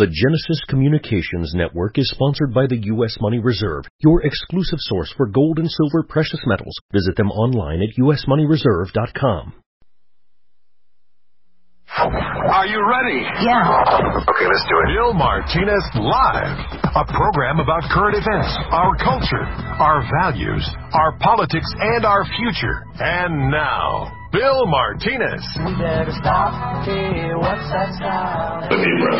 The Genesis Communications Network is sponsored by the U.S. Money Reserve, your exclusive source for gold and silver precious metals. Visit them online at usmoneyreserve.com. Are you ready? Yeah. Okay, let's do it. Bill Martinez Live. A program about current events, our culture, our values, our politics, and our future. And now, Bill Martinez. We better stop. Hey, what's that sound?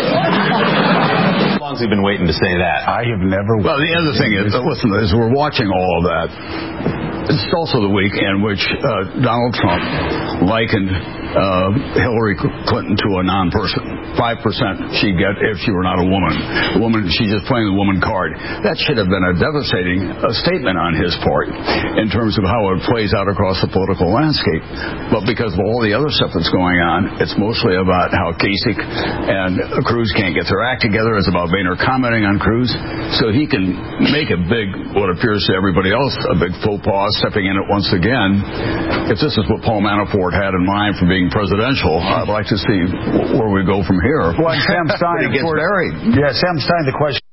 How long has he been waiting to say that? I have never... Well, the other thing is, listen, as we're watching all of that, it's also the week in which Donald Trump likened Hillary Clinton to a non-person. 5% she'd get if she were not a woman. She's just playing the woman card. That should have been a devastating statement on his part in terms of how it plays out across the political landscape. But because of all the other stuff that's going on, it's mostly about how Kasich and Cruz can't get their act together. It's about Boehner commenting on Cruz. So he can make a big, what appears to everybody else, a big faux pas, stepping in it once again. If this is what Paul Manafort had in mind for being presidential, I'd like to see where we go from here. Well, Sam Stein gets buried. Yeah, Sam Stein, the question.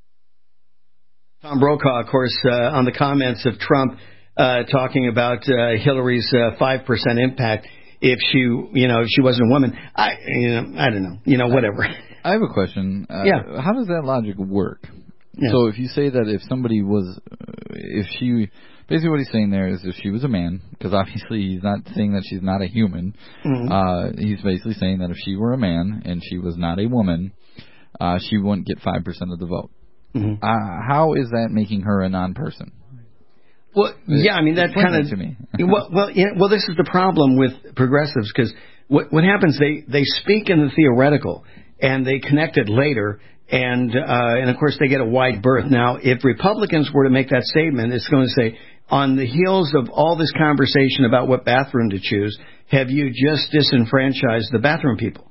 Tom Brokaw, of course, on the comments of Trump talking about Hillary's 5% impact if she wasn't a woman. I don't know. Whatever. I have a question. Yeah. How does that logic work? Yeah. So if you say that if somebody was, basically what he's saying there is if she was a man, because obviously he's not saying that she's not a human. Mm-hmm. He's basically saying that if she were a man and she was not a woman, she wouldn't get 5% of the vote. Mm-hmm. How is that making her a non-person? Well, yeah, I mean, that kind of... to me. well, this is the problem with progressives, because what happens, they speak in the theoretical, and they connect it later, and of course they get a wide berth. Now, if Republicans were to make that statement, it's going to say, on the heels of all this conversation about what bathroom to choose, have you just disenfranchised the bathroom people?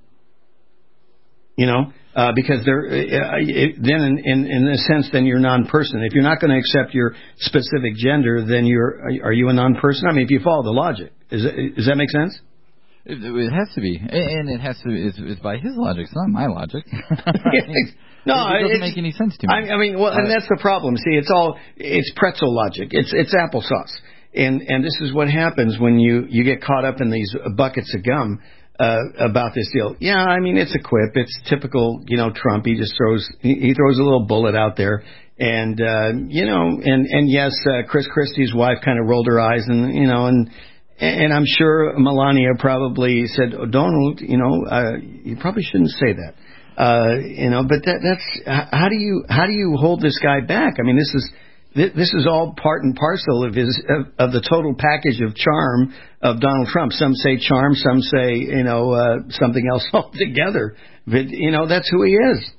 Because they're then in a sense, then you're non-person. If you're not going to accept your specific gender, then are you a non-person? I mean, if you follow the logic, does that make sense? It has to be, and it has to. It's by his logic. It's not my logic. No, it doesn't make any sense to me. I mean, well, and that's the problem. See, it's pretzel logic. It's applesauce, and this is what happens when you get caught up in these buckets of gum about this deal. Yeah, I mean, it's a quip. It's typical, Trump. He just throws a little bullet out there, and yes, Chris Christie's wife kind of rolled her eyes, and I'm sure Melania probably said, oh, Donald, you probably shouldn't say that. But that's how do you hold this guy back? I mean, this is all part and parcel of of the total package of charm of Donald Trump. Some say charm, some say something else altogether. But that's who he is.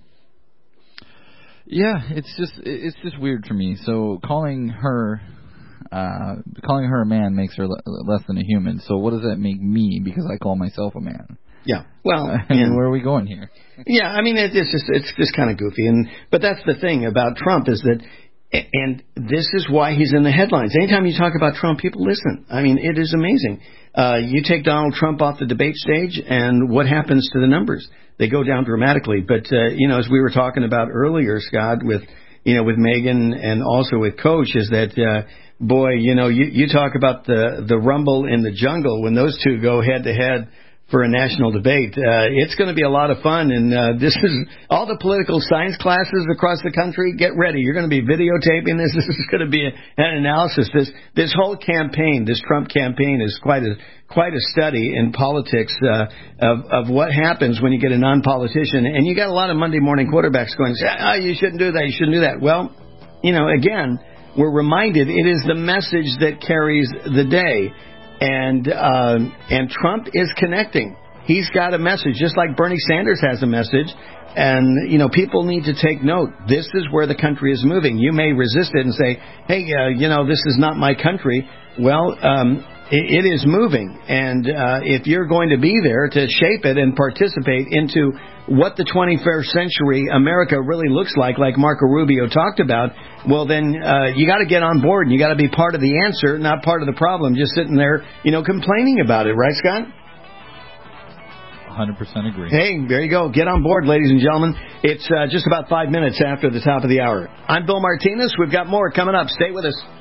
Yeah, it's just weird for me. So calling her a man makes her less than a human. So what does that make me? Because I call myself a man. Yeah. Well, where are we going here? Yeah, I mean, it's just kind of goofy, but that's the thing about Trump is that, and this is why he's in the headlines. Anytime you talk about Trump, people listen. I mean, it is amazing. You take Donald Trump off the debate stage, and what happens to the numbers? They go down dramatically. But as we were talking about earlier, Scott, with Megan and also with Coach, is that boy, you talk about the rumble in the jungle when those two go head to head for a national debate. It's going to be a lot of fun, and this is all the political science classes across the country. Get ready. You're going to be videotaping this. This is going to be an analysis. This whole campaign, this Trump campaign, is quite a study in politics of what happens when you get a non-politician. And you got a lot of Monday morning quarterbacks going, you shouldn't do that, you shouldn't do that. Well, again, we're reminded it is the message that carries the day. And Trump is connecting. He's got a message, just like Bernie Sanders has a message. And, people need to take note. This is where the country is moving. You may resist it and say, hey, this is not my country. Well, it is moving. And if you're going to be there to shape it and participate into what the 21st century America really looks like Marco Rubio talked about, well, then you got to get on board and you got to be part of the answer, not part of the problem, just sitting there, complaining about it. Right, Scott? 100% agree. Hey, there you go. Get on board, ladies and gentlemen. It's just about 5 minutes after the top of the hour. I'm Bill Martinez. We've got more coming up. Stay with us.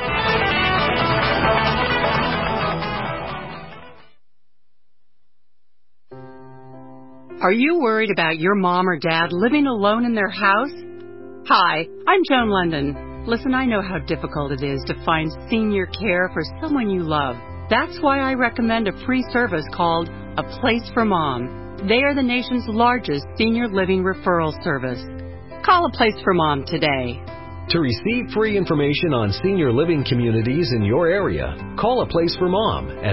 Are you worried about your mom or dad living alone in their house? Hi, I'm Joan London. Listen, I know how difficult it is to find senior care for someone you love. That's why I recommend a free service called A Place for Mom. They are the nation's largest senior living referral service. Call A Place for Mom today. To receive free information on senior living communities in your area, call A Place for Mom at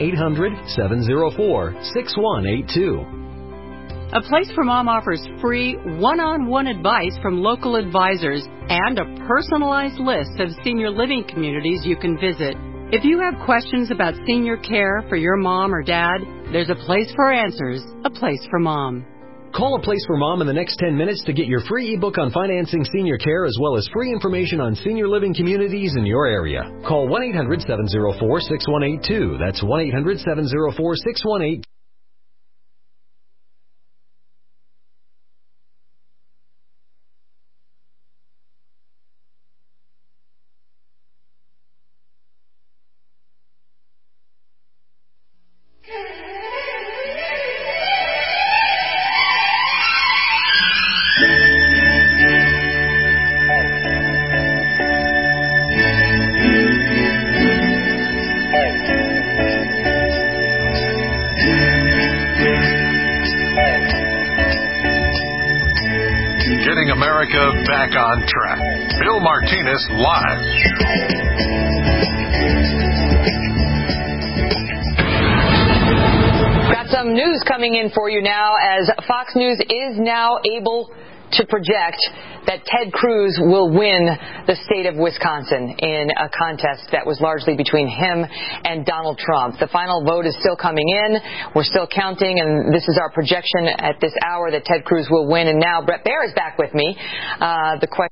1-800-704-6182. A Place for Mom offers free one-on-one advice from local advisors and a personalized list of senior living communities you can visit. If you have questions about senior care for your mom or dad, there's a place for answers, A Place for Mom. Call A Place for Mom in the next 10 minutes to get your free ebook on financing senior care as well as free information on senior living communities in your area. Call 1-800-704-6182. That's 1-800-704-6182. Back on track. Bill Martinez Live. Got some news coming in for you now, as Fox News is now able to project that Ted Cruz will win the state of Wisconsin in a contest that was largely between him and Donald Trump. The final vote is still coming in. We're still counting, and this is our projection at this hour that Ted Cruz will win. And now Brett Baer is back with me. The question.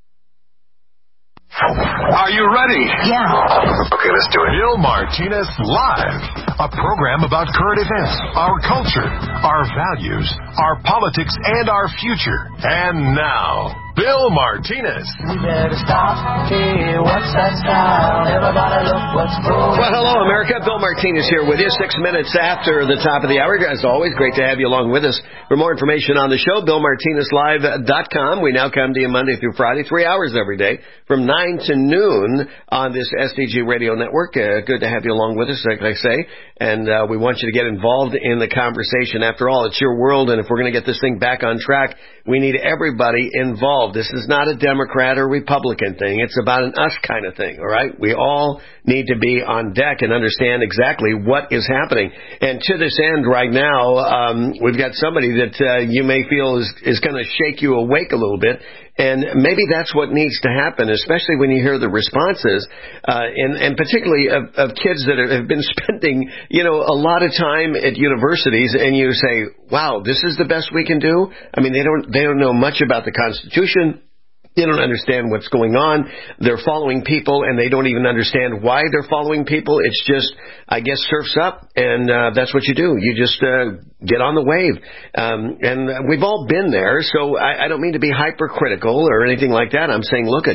Are you ready? Yeah. Okay, let's do it. Bill Martinez Live, a program about current events, our culture, our values, our politics, and our future. And now, Bill Martinez. We better stop. Hey, what's that sound? Everybody look what's going on. Well, hello, America. Bill Martinez here with you 6 minutes after the top of the hour. As always, great to have you along with us. For more information on the show, BillMartinezLive.com. We now come to you Monday through Friday, 3 hours every day, from 9 to noon on this SDG radio network. Good to have you along with us, like I say. And we want you to get involved in the conversation. After all, it's your world, and if we're going to get this thing back on track, we need everybody involved. This is not a Democrat or Republican thing. It's about an us kind of thing, all right? We all need to be on deck and understand exactly what is happening. And to this end right now, we've got somebody that you may feel is going to shake you awake a little bit. And maybe that's what needs to happen, especially when you hear the responses, and particularly of kids that have been spending, a lot of time at universities, and you say, wow, this is the best we can do? I mean, they don't know much about the Constitution. They don't understand what's going on. They're following people, and they don't even understand why they're following people. It's just, I guess, surf's up, and that's what you do. You just get on the wave. And we've all been there, so I don't mean to be hypercritical or anything like that. I'm saying, look,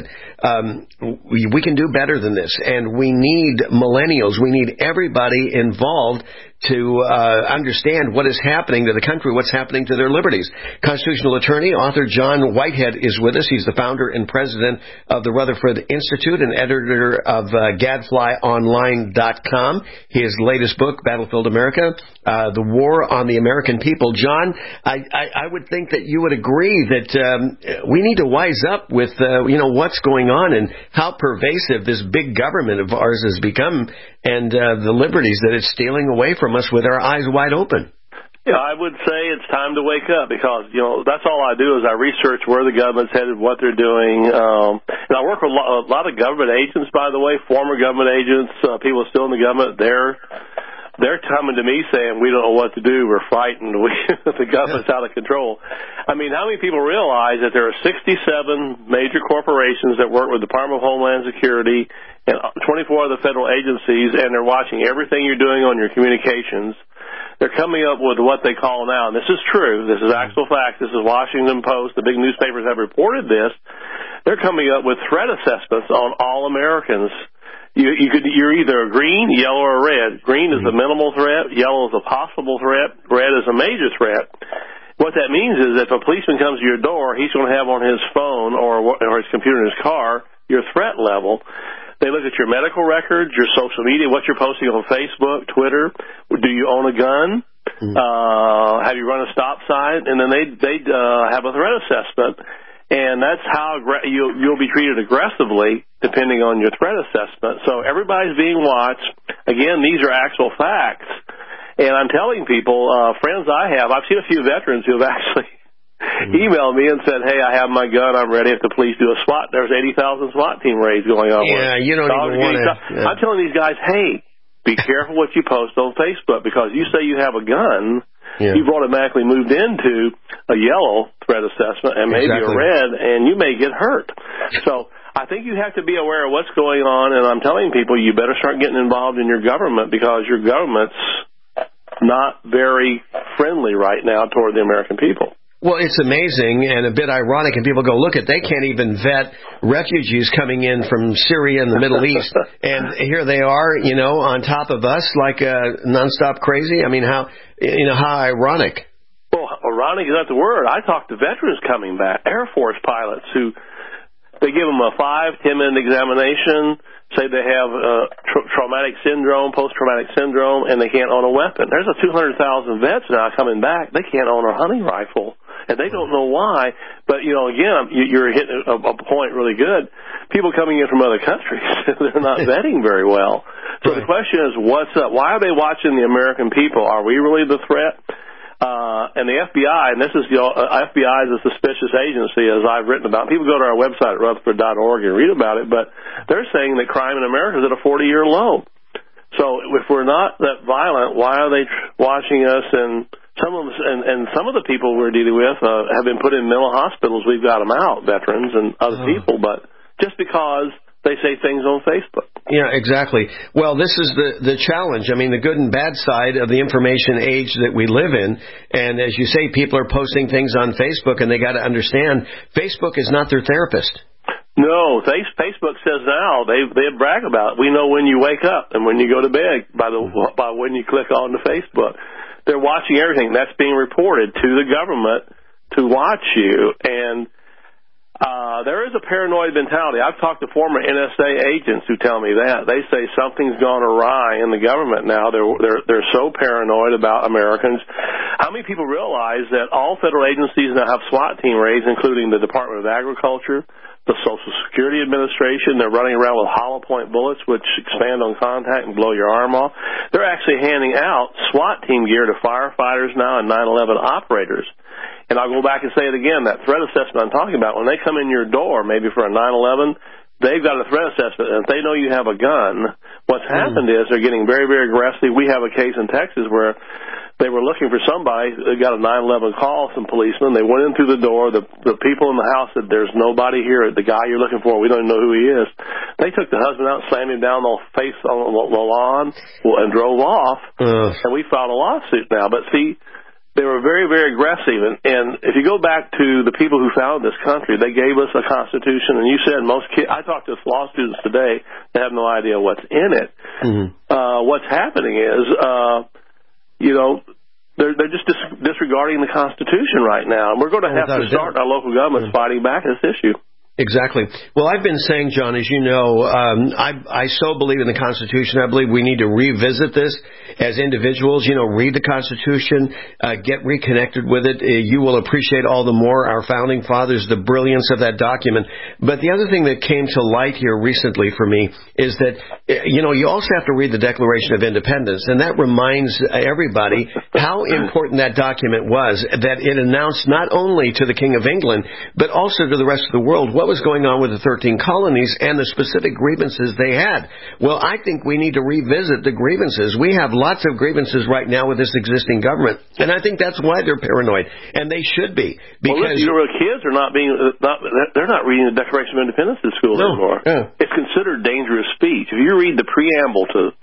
we can do better than this, and we need millennials. We need everybody involved to understand what is happening to the country, what's happening to their liberties. Constitutional attorney, author John Whitehead is with us. He's the founder and president of the Rutherford Institute and editor of GadflyOnline.com. His latest book, Battlefield America, The War on the American People. John, I would think that you would agree that we need to wise up with, what's going on and how pervasive this big government of ours has become, and the liberties that it's stealing away from us with our eyes wide open. Yeah, I would say it's time to wake up because, that's all I do is I research where the government's headed, what they're doing. And I work with a lot of government agents, by the way, former government agents, people still in the government. They're coming to me saying, we don't know what to do. We're frightened. The government's out of control. I mean, how many people realize that there are 67 major corporations that work with the Department of Homeland Security and 24 other federal agencies, and they're watching everything you're doing on your communications. they're coming up with what they call now, and this is true, this is actual fact, this is Washington Post, the big newspapers have reported this, they're coming up with threat assessments on all Americans. You're either a green, yellow, or red. Green is a minimal threat, yellow is a possible threat, red is a major threat. What that means is if a policeman comes to your door, he's going to have on his phone or his computer in his car your threat level. They look at your medical records, your social media, what you're posting on Facebook, Twitter. Do you own a gun? Have you run a stop sign? And then they have a threat assessment, and that's how you'll be treated aggressively depending on your threat assessment. So everybody's being watched. Again, these are actual facts. And I'm telling people, friends I've seen a few veterans who have actually emailed me and said, hey, I have my gun, I'm ready if the police do a SWAT. There's 80,000 SWAT team raids going on. Yeah, you don't even want to. Yeah. I'm telling these guys, hey, be careful what you post on Facebook, because you say you have a gun, you've automatically moved into a yellow threat assessment and maybe a red, and you may get hurt. So I think you have to be aware of what's going on, and I'm telling people you better start getting involved in your government, because your government's not very friendly right now toward the American people. Well, it's amazing and a bit ironic, and people go, look, they can't even vet refugees coming in from Syria and the Middle East, and here they are, on top of us like nonstop crazy. I mean, how ironic. Well, ironic is not the word. I talked to veterans coming back, Air Force pilots, who they give them a 5-10 minute examination, say they have traumatic syndrome, post-traumatic syndrome, and they can't own a weapon. There's a 200,000 vets now coming back. They can't own a hunting rifle. And they don't know why, but, again, you're hitting a point really good. People coming in from other countries, they're not vetting very well. So the question is, what's up? Why are they watching the American people? Are we really the threat? And the FBI, and this is, FBI is a suspicious agency, as I've written about. People go to our website at Rutherford.org and read about it, but they're saying that crime in America is at a 40-year low. So if we're not that violent, why are they watching us? And some of the people we're dealing with have been put in mental hospitals. We've got them out, veterans and other people, but just because they say things on Facebook. Yeah, exactly. Well, this is the challenge. I mean, the good and bad side of the information age that we live in. And as you say, people are posting things on Facebook, and they got to understand Facebook is not their therapist. No, Facebook says now, they brag about it. We know when you wake up and when you go to bed by when you click on the Facebook. They're watching everything. That's being reported to the government to watch you. And there is a paranoid mentality. I've talked to former NSA agents who tell me that. They say something's gone awry in the government now. They're so paranoid about Americans. How many people realize that all federal agencies now have SWAT team raids, including the Department of Agriculture, the Social Security Administration? They're running around with hollow point bullets, which expand on contact and blow your arm off. They're actually handing out SWAT team gear to firefighters now and 9/11 operators. And I'll go back and say it again, that threat assessment I'm talking about, when they come in your door, maybe for a 9/11, they've got a threat assessment, and if they know you have a gun, what's happened is they're getting very, very aggressive. We have a case in Texas where they were looking for somebody. They got a 9/11 call, some policemen. They went in through the door. The people in the house said, there's nobody here. The guy you're looking for, we don't even know who he is. They took the husband out, slammed him down the face on the lawn, and drove off. And we filed a lawsuit now. But see, they were very, very aggressive. And if you go back to the people who founded this country, they gave us a constitution. And you said most kids, I talked to law students today, they have no idea what's in it. What's happening is, they're just disregarding the Constitution right now. And we're going to have to start our local governments fighting back this issue. Exactly. Well, I've been saying, John, as you know, I so believe in the Constitution. I believe we need to revisit this as individuals. Read the Constitution, get reconnected with it. You will appreciate all the more our founding fathers, the brilliance of that document. But the other thing that came to light here recently for me is that, you also have to read the Declaration of Independence, and that reminds everybody how important that document was, that it announced not only to the King of England, but also to the rest of the world what was going on with the 13 colonies and the specific grievances they had. Well, I think we need to revisit the grievances. We have lots of grievances right now with this existing government, and I think that's why they're paranoid, and they should be. Because kids are they're not reading the Declaration of Independence in school anymore. It's considered dangerous speech. If you read the preamble to what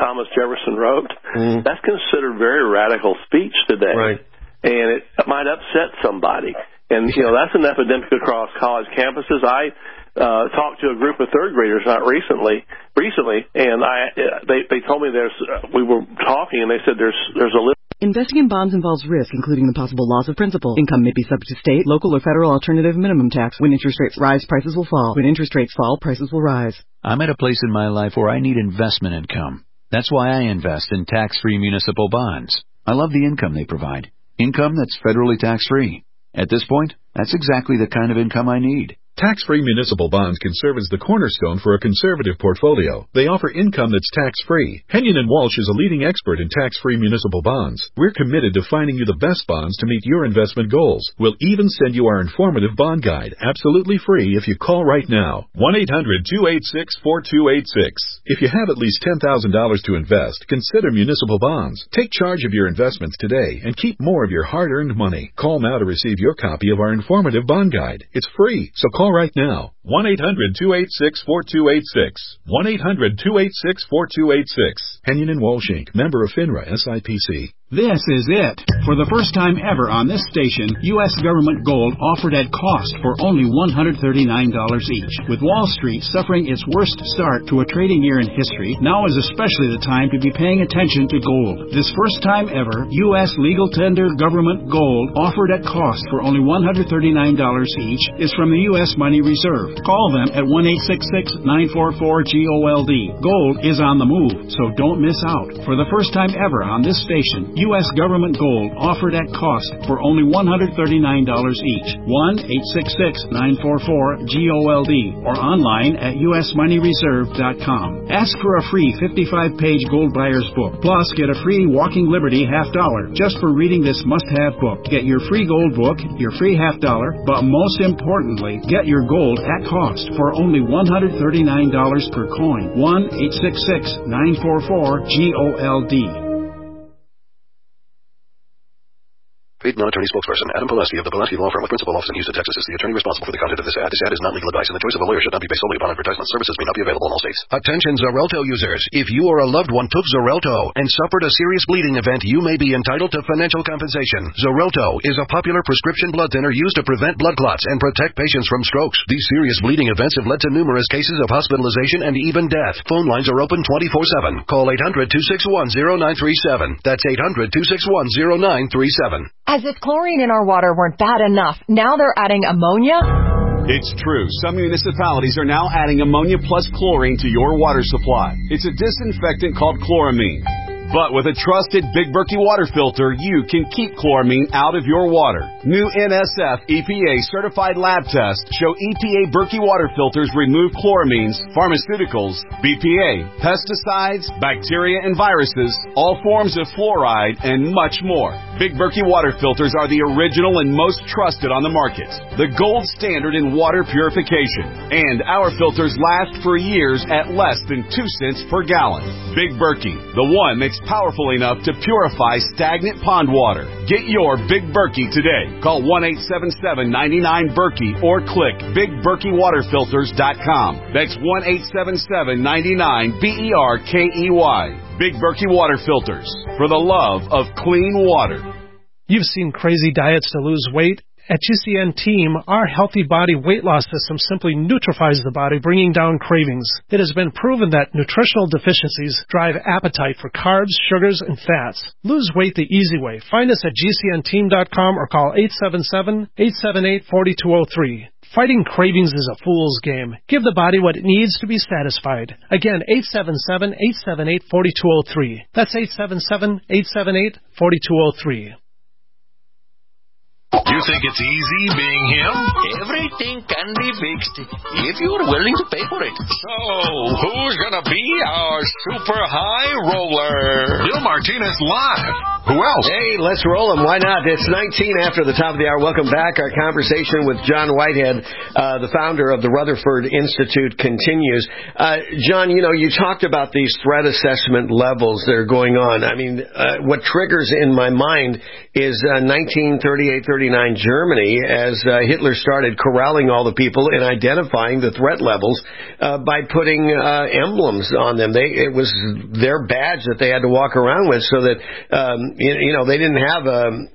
Thomas Jefferson wrote, that's considered very radical speech today. Right. And it might upset somebody. And, that's an epidemic across college campuses. I talked to a group of third graders not recently, and they told me we were talking, and they said there's a list. Investing in bonds involves risk, including the possible loss of principal. Income may be subject to state, local, or federal alternative minimum tax. When interest rates rise, prices will fall. When interest rates fall, prices will rise. I'm at a place in my life where I need investment income. That's why I invest in tax-free municipal bonds. I love the income they provide. Income that's federally tax-free. At this point, that's exactly the kind of income I need. Tax-free municipal bonds can serve as the cornerstone for a conservative portfolio. They offer income that's tax-free. Henyon & Walsh is a leading expert in tax-free municipal bonds. We're committed to finding you the best bonds to meet your investment goals. We'll even send you our informative bond guide, absolutely free, if you call right now. 1-800-286-4286. If you have at least $10,000 to invest, consider municipal bonds. Take charge of your investments today and keep more of your hard-earned money. Call now to receive your copy of our informative bond guide. It's free, so call right now. 1-800-286-4286. 1-800-286-4286. Henyon & Walsh, Inc., member of FINRA, SIPC. This is it. For the first time ever on this station, U.S. government gold offered at cost for only $139 each. With Wall Street suffering its worst start to a trading year in history, now is especially the time to be paying attention to gold. This first time ever, U.S. legal tender government gold offered at cost for only $139 each is from the U.S. Money Reserve. Call them at 1-866-944-GOLD. Gold is on the move, so don't miss out. For the first time ever on this station, U.S. government gold offered at cost for only $139 each. 1-866-944-GOLD or online at usmoneyreserve.com. Ask for a free 55-page gold buyer's book. Plus, get a free Walking Liberty $50 just for reading this must-have book. Get your free gold book, your free $50, but most importantly, get your gold at cost for only $139 per coin. 1-866-944-GOLD. Paid non-attorney spokesperson Adam Pulaski of the Pulaski Law Firm with principal office in Houston, Texas is the attorney responsible for the content of this ad. This ad is not legal advice, and the choice of a lawyer should not be based solely upon advertisement. Services may not be available in all states. Attention Xarelto users. If you or a loved one took Xarelto and suffered a serious bleeding event, you may be entitled to financial compensation. Xarelto is a popular prescription blood thinner used to prevent blood clots and protect patients from strokes. These serious bleeding events have led to numerous cases of hospitalization and even death. Phone lines are open 24/7. Call 800-261-0937. That's 800-261-0937. As if chlorine in our water weren't bad enough, now they're adding ammonia? It's true. Some municipalities are now adding ammonia plus chlorine to your water supply. It's a disinfectant called chloramine. But with a trusted Big Berkey water filter, you can keep chloramine out of your water. New NSF EPA certified lab tests show EPA Berkey water filters remove chloramines, pharmaceuticals, BPA, pesticides, bacteria and viruses, all forms of fluoride, and much more. Big Berkey water filters are the original and most trusted on the market, the gold standard in water purification. And our filters last for years at less than 2 cents per gallon. Big Berkey, the one that's powerful enough to purify stagnant pond water. Get your Big Berkey today. Call 1-877-99-BERKEY or click BigBerkeyWaterFilters.com. That's 1-877-99-BERKEY. Big Berkey Water Filters, for the love of clean water. You've seen crazy diets to lose weight. At GCN Team, our Healthy Body Weight Loss System simply neutralizes the body, bringing down cravings. It has been proven that nutritional deficiencies drive appetite for carbs, sugars, and fats. Lose weight the easy way. Find us at GCNteam.com or call 877-878-4203. Fighting cravings is a fool's game. Give the body what it needs to be satisfied. Again, 877-878-4203. That's 877-878-4203. You think it's easy being him? Everything can be fixed if you're willing to pay for it. So, who's going to be our super high roller? Bill Martinez live. Who else? Hey, let's roll them. Why not? It's 19 after the top of the hour. Welcome back. Our conversation with John Whitehead, the founder of the Rutherford Institute, continues. John, you talked about these threat assessment levels that are going on. I mean, what triggers in my mind is 1938-39 Germany, as Hitler started correct corralling all the people and identifying the threat levels by putting emblems on them. It was their badge that they had to walk around with, so that they didn't have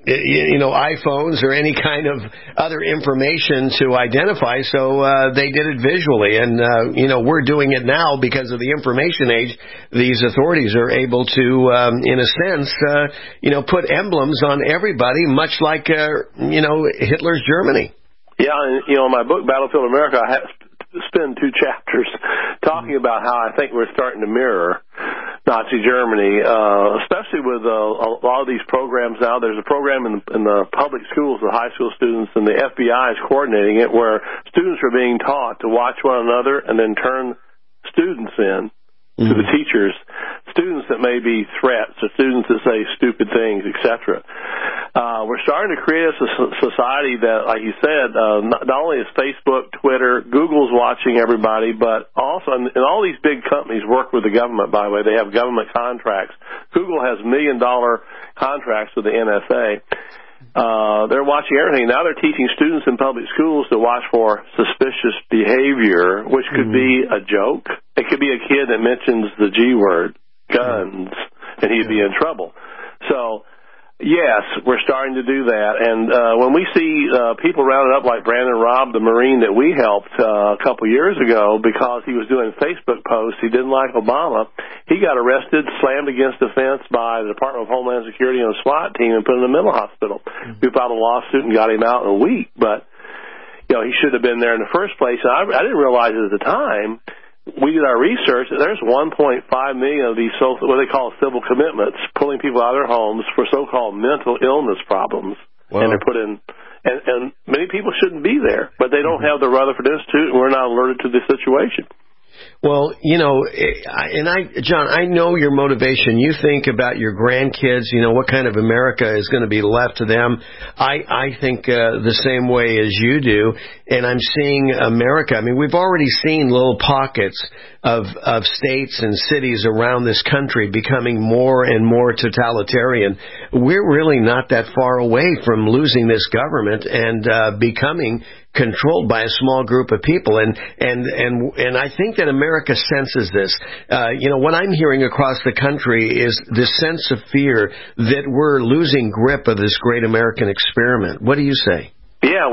iPhones or any kind of other information to identify. So they did it visually, and we're doing it now because of the information age. These authorities are able to, in a sense, put emblems on everybody, much like Hitler's Germany. Yeah, and in my book Battlefield America, I spend 2 chapters talking about how I think we're starting to mirror Nazi Germany, especially with a lot of these programs now. There's a program in the public schools, the high school students, and the FBI is coordinating it, where students are being taught to watch one another and then turn students in to the teachers, students that may be threats, or students that say stupid things, etc. We're starting to create a society that, like you said, not only is Facebook, Twitter, Google's watching everybody, but also, and all these big companies work with the government, by the way. They have government contracts. Google has $1 million contracts with the NSA. They're watching everything. Now they're teaching students in public schools to watch for suspicious behavior, which could be a joke. It could be a kid that mentions the G word, guns, and he'd be in trouble. So, yes, we're starting to do that. And when we see people rounded up like Brandon Robb, the Marine that we helped a couple years ago, because he was doing Facebook posts, he didn't like Obama, he got arrested, slammed against the fence by the Department of Homeland Security and a SWAT team and put in a mental hospital. We filed a lawsuit and got him out in a week. But, he should have been there in the first place. And I didn't realize it at the time. We did our research, and there's 1.5 million of these what they call civil commitments, pulling people out of their homes for so-called mental illness problems. Wow. And they're put in, and many people shouldn't be there, but they don't have the Rutherford Institute, and we're not alerted to the situation. Well, John, I know your motivation. You think about your grandkids, what kind of America is going to be left to them. I think the same way as you do, and I'm seeing America. I mean, we've already seen little pockets of states and cities around this country becoming more and more totalitarian. We're really not that far away from losing this government and becoming controlled by a small group of people, and I think that America senses this. What I'm hearing across the country is this sense of fear that we're losing grip of this great American experiment. What do you say? Yeah,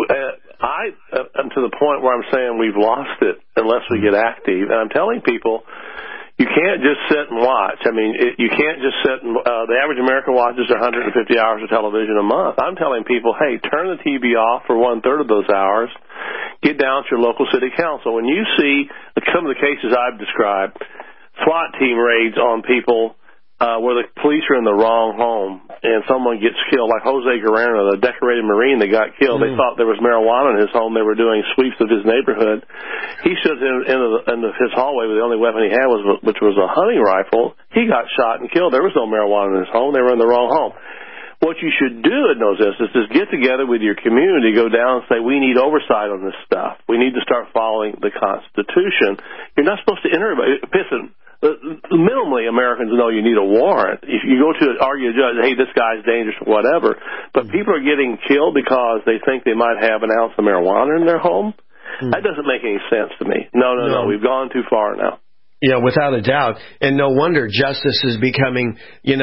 I'm to the point where I'm saying we've lost it unless we get active, and I'm telling people, you can't just sit and watch. I mean, you can't just sit and, the average American watches 150 hours of television a month. I'm telling people, hey, turn the TV off for 1/3 of those hours. Get down to your local city council. When you see some of the cases I've described, SWAT team raids on people where the police are in the wrong home and someone gets killed, like Jose Guerrero, the decorated Marine that got killed. They thought there was marijuana in his home. They were doing sweeps of his neighborhood. He stood in his hallway with the only weapon he had, which was a hunting rifle. He got shot and killed. There was no marijuana in his home. They were in the wrong home. What you should do in those instances is get together with your community, go down and say, we need oversight on this stuff. We need to start following the Constitution. You're not supposed to enter everybody. Minimally, Americans know you need a warrant. If you go to argue a judge, hey, this guy's dangerous or whatever, but people are getting killed because they think they might have an ounce of marijuana in their home, that doesn't make any sense to me. No. We've gone too far now. Yeah, without a doubt. And no wonder justice is becoming,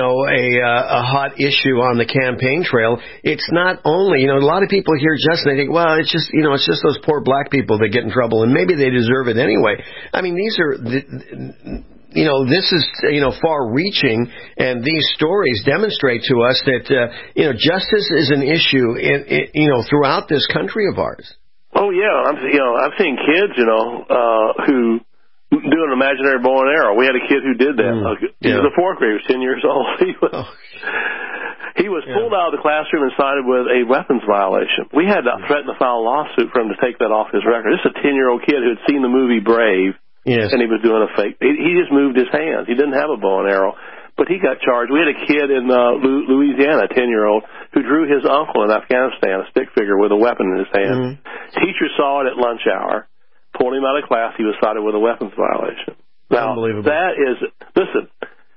a hot issue on the campaign trail. It's not only, a lot of people hear justice and they think, well, it's just those poor black people that get in trouble, and maybe they deserve it anyway. I mean, these are this is, far-reaching, and these stories demonstrate to us that, justice is an issue, throughout this country of ours. Oh, yeah. I've seen kids, who do an imaginary bow and arrow. We had a kid who did that. He was a fourth grader. He was 10 years old. He was pulled out of the classroom and cited with a weapons violation. We had to threaten to file a lawsuit for him to take that off his record. This is a 10-year-old kid who had seen the movie Brave, and he was doing a fake. He just moved his hands. He didn't have a bow and arrow, but he got charged. We had a kid in Louisiana, a 10-year-old, who drew his uncle in Afghanistan, a stick figure with a weapon in his hand. Teacher saw it at lunch hour, pulled him out of class. He was cited with a weapons violation. Now, unbelievable. Listen,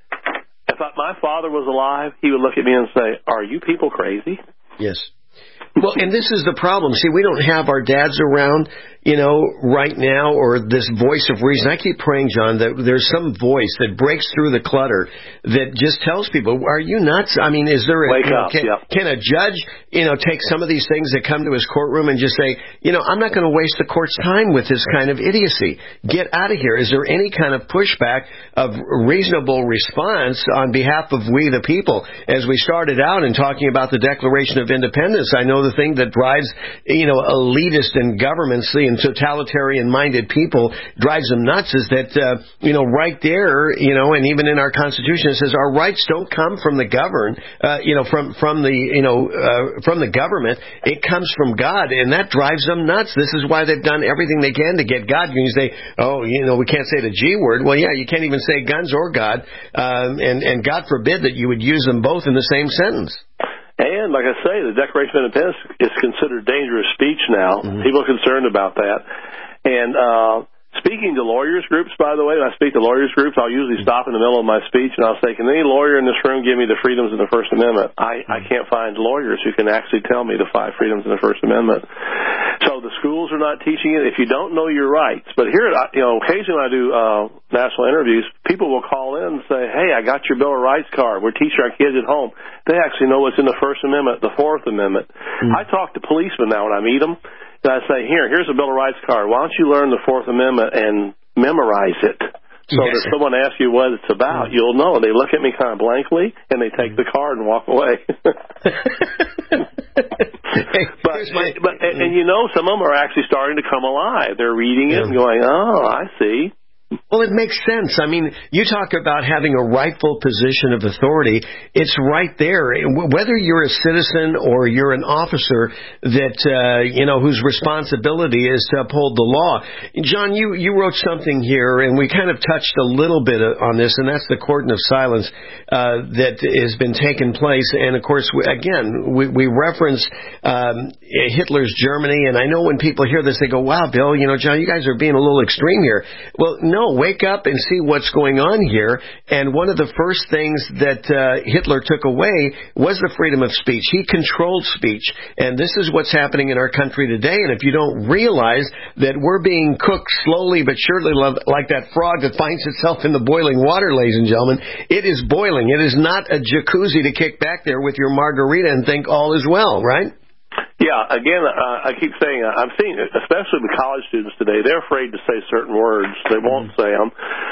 if my father was alive, he would look at me and say, are you people crazy? Yes. Well, and this is the problem. See, we don't have our dads around, right now, or this voice of reason. I keep praying, John, that there's some voice that breaks through the clutter that just tells people, are you nuts? I mean, is there Wake up, can a judge, take some of these things that come to his courtroom and just say, I'm not going to waste the court's time with this kind of idiocy. Get out of here. Is there any kind of pushback of reasonable response on behalf of we the people? As we started out in talking about the Declaration of Independence, I know the thing that drives, elitist in governments, the totalitarian-minded people, drives them nuts is that, right there, and even in our Constitution, it says our rights don't come from the from the government. It comes from God, and that drives them nuts. This is why they've done everything they can to get God. You say, we can't say the G word. Well, yeah, you can't even say guns or God, and God forbid that you would use them both in the same sentence. And, like I say, the Declaration of Independence is considered dangerous speech now. Mm-hmm. People are concerned about that. And speaking to lawyers groups, by the way, when I speak to lawyers groups, I'll usually stop in the middle of my speech and I'll say, can any lawyer in this room give me the freedoms of the First Amendment? I can't find lawyers who can actually tell me the 5 freedoms of the First Amendment. So the schools are not teaching it. If you don't know your rights, but here, occasionally when I do national interviews, people will call in and say, hey, I got your Bill of Rights card. We're teaching our kids at home. They actually know what's in the First Amendment, the Fourth Amendment. I talk to policemen now when I meet them. And I say, here's a Bill of Rights card. Why don't you learn the Fourth Amendment and memorize it so that someone asks you what it's about, you'll know. They look at me kind of blankly, and they take the card and walk away. But some of them are actually starting to come alive. They're reading it and going, oh, I see. Well, it makes sense. I mean, you talk about having a rightful position of authority. It's right there. Whether you're a citizen or you're an officer that, whose responsibility is to uphold the law. John, you wrote something here, and we kind of touched a little bit on this, and that's the cordon of silence that has been taking place. And, of course, we reference Hitler's Germany, and I know when people hear this, they go, wow, Bill, John, you guys are being a little extreme here. Well, no, wake up and see what's going on here. And one of the first things that Hitler took away was the freedom of speech. He controlled speech. And this is what's happening in our country today. And if you don't realize that we're being cooked slowly but surely like that frog that finds itself in the boiling water, ladies and gentlemen, it is boiling. It is not a jacuzzi to kick back there with your margarita and think all is well, right? Yeah, again, I keep saying, I'm seeing it, especially with college students today, they're afraid to say certain words. They won't say them.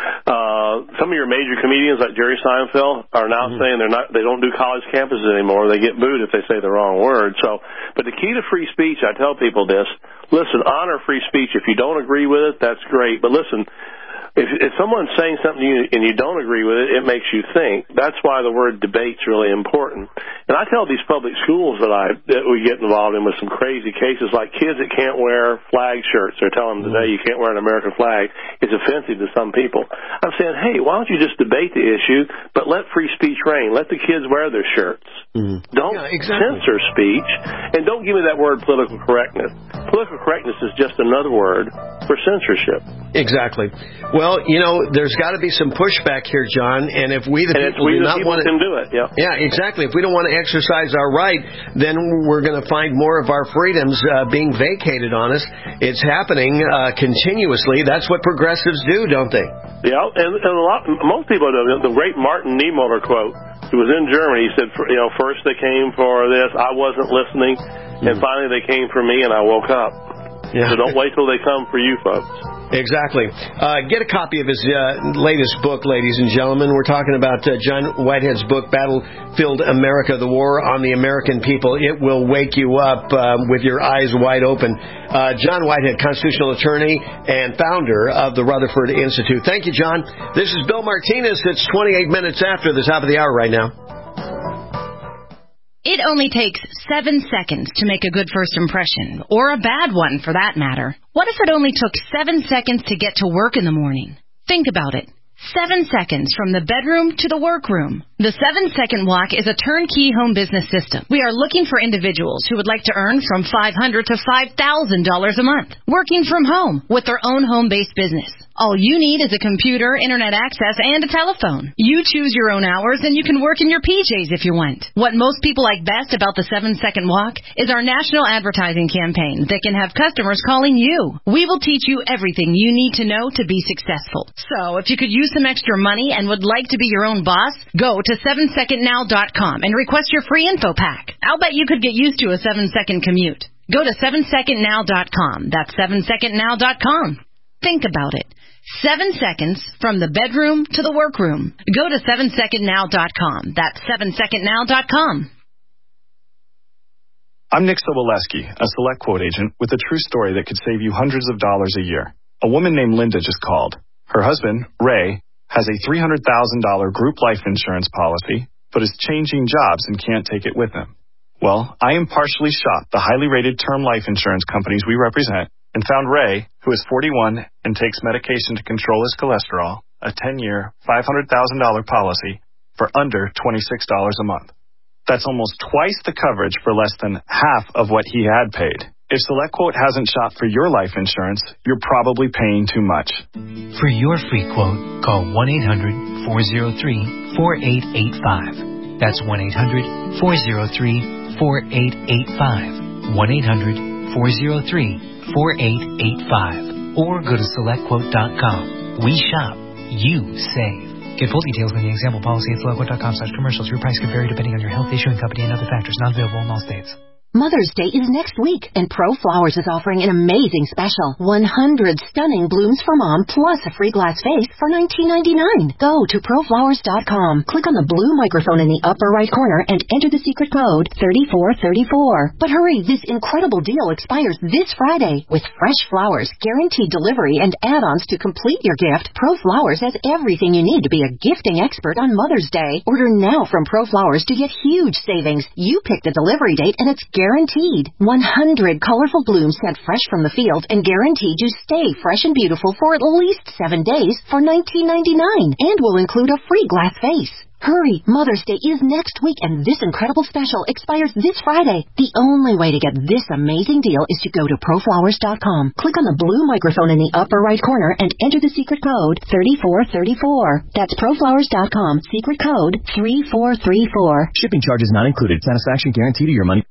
Some of your major comedians like Jerry Seinfeld are now saying they don't do college campuses anymore. They get booed if they say the wrong word. But the key to free speech, I tell people this, listen, honor free speech. If you don't agree with it, that's great. But listen, if someone's saying something to you and you don't agree with it, it makes you think. That's why the word debate's really important. And I tell these public schools that we get involved in with some crazy cases, like kids that can't wear flag shirts. They're telling them today you can't wear an American flag. It's offensive to some people. I'm saying, hey, why don't you just debate the issue, but let free speech reign. Let the kids wear their shirts. Don't censor speech, and don't give me that word political correctness. Political correctness is just another word for censorship. Exactly. Well, there's got to be some pushback here, John, and if we the people do not want to do it, yeah, exactly. If we don't want to exercise our right, then we're going to find more of our freedoms being vacated on us. It's happening continuously. That's what progressives do, don't they? Yeah, and most people do. The great Martin Niemöller quote. He was in Germany. He said, first they came for this, I wasn't listening, and finally they came for me, and I woke up. Yeah. So don't wait till they come for you, folks. Exactly. Get a copy of his latest book, ladies and gentlemen. We're talking about John Whitehead's book, Battlefield America, The War on the American People. It will wake you up with your eyes wide open. John Whitehead, constitutional attorney and founder of the Rutherford Institute. Thank you, John. This is Bill Martinez. It's 28 minutes after the top of the hour right now. It only takes 7 seconds to make a good first impression, or a bad one for that matter. What if it only took 7 seconds to get to work in the morning? Think about it. 7 seconds from the bedroom to the workroom. The 7-Second Walk is a turnkey home business system. We are looking for individuals who would like to earn from $500 to $5,000 a month, working from home with their own home-based business. All you need is a computer, internet access, and a telephone. You choose your own hours, and you can work in your PJs if you want. What most people like best about the 7-Second Walk is our national advertising campaign that can have customers calling you. We will teach you everything you need to know to be successful. So, if you could use some extra money and would like to be your own boss, go to 7secondnow.com and request your free info pack. I'll bet you could get used to a 7-second commute. Go to 7secondnow.com. That's 7secondnow.com. Think about it. 7 seconds from the bedroom to the workroom. Go to 7secondnow.com. That's 7secondnow.com. I'm Nick Soboleski, a Select Quote agent with a true story that could save you hundreds of dollars a year. A woman named Linda just called. Her husband, Ray, has a $300,000 group life insurance policy, but is changing jobs and can't take it with him. Well, I impartially shopped the highly rated term life insurance companies we represent and found Ray, who is 41 and takes medication to control his cholesterol, a 10-year, $500,000 policy for under $26 a month. That's almost twice the coverage for less than half of what he had paid. If SelectQuote hasn't shopped for your life insurance, you're probably paying too much. For your free quote, call 1-800-403-4885. That's 1-800-403-4885. 1-800-403-4885. Or go to SelectQuote.com. We shop. You save. Get full details in the example policy at SelectQuote.com/commercials. Your price could vary depending on your health, issuing company, and other factors. Not available in all states. Mother's Day is next week, and ProFlowers is offering an amazing special. 100 stunning blooms for Mom, plus a free glass vase for $19.99. Go to ProFlowers.com. Click on the blue microphone in the upper right corner and enter the secret code 3434. But hurry, this incredible deal expires this Friday. With fresh flowers, guaranteed delivery, and add-ons to complete your gift, ProFlowers has everything you need to be a gifting expert on Mother's Day. Order now from ProFlowers to get huge savings. You pick the delivery date, and it's guaranteed. 100 colorful blooms sent fresh from the field and guaranteed you stay fresh and beautiful for at least 7 days for $19.99 and will include a free glass vase. Hurry, Mother's Day is next week and this incredible special expires this Friday. The only way to get this amazing deal is to go to ProFlowers.com. Click on the blue microphone in the upper right corner and enter the secret code 3434. That's ProFlowers.com, secret code 3434. Shipping charges not included. Satisfaction guarantee to your money.